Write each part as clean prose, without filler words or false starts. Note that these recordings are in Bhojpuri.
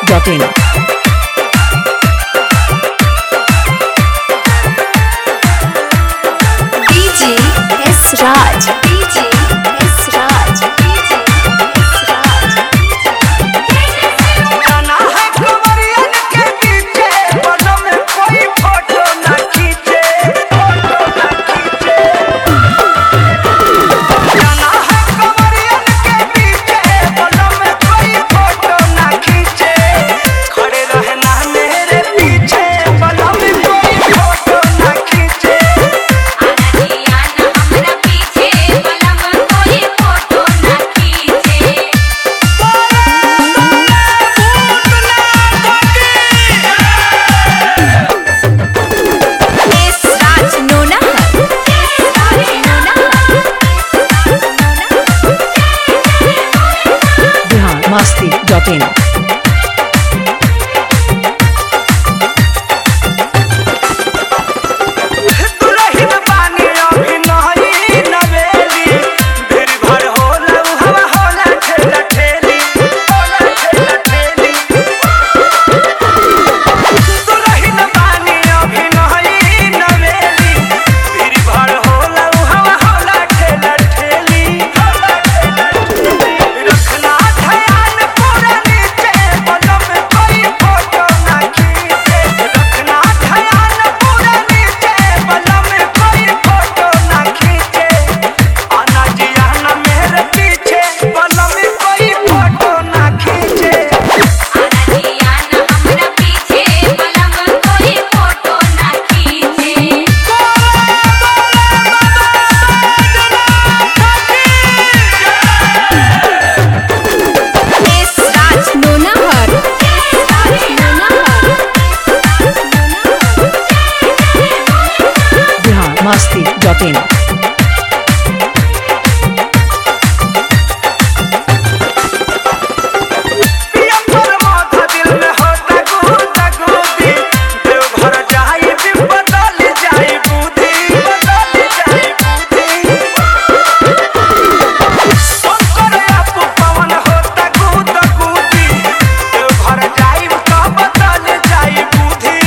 masti.in DJ S Raj DJ S Raj DJ S Raj जाना है कमरियन के पीछे बनो में कोई फोटो ना खींचे जाना है कमरियन के पीछे बनो में कोई फोटो ना खींचे खड़े रहना मेरे पीछे बनो में कोई फोटो ना खींचे masti.in दुलहिन बानी अभी नही नवेली भीड़ भर होला हवा होला ठेला ठेली दुलहिन बानी अभी नही नवेली भीड़ भर होला हवा होला ठेला ठेली रखना ध्यान पूरा नीचे बनो में कोई फोटो ना खींचे रखना ध्यान पूरा नीचे बनो में कोई फोटो ना खींचे आना जी आना मेरे पीछे बनो में कोई फोटो ना खींचे masti.in पियम पर माथा दिल में होता गुदा गुदी देवघर जाई भी बदल जाई बुद्धि शंकर आपू पवन होता गुदा गुदी देवघर जाई तो बदल जाई बुद्धि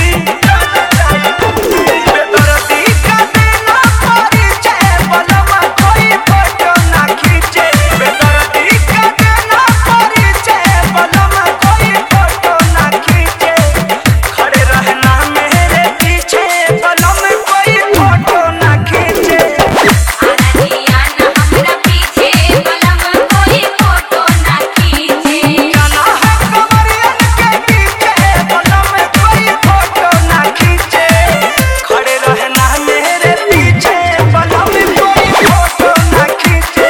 बेदर्दी का देना परिचय बलमा कोई फोटो ना खींचे बेदर्दी का देना परिचय बलमा कोई फोटो ना खींचे खड़े रहना मेरे पीछे बलम कोई फोटो ना खींचे जाना है कमरियन के पीछे बलम कोई फोटो ना खींचे खड़े रहना मेरे पीछे बलम कोई फोटो ना खींचे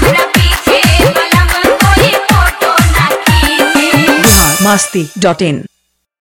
masti.in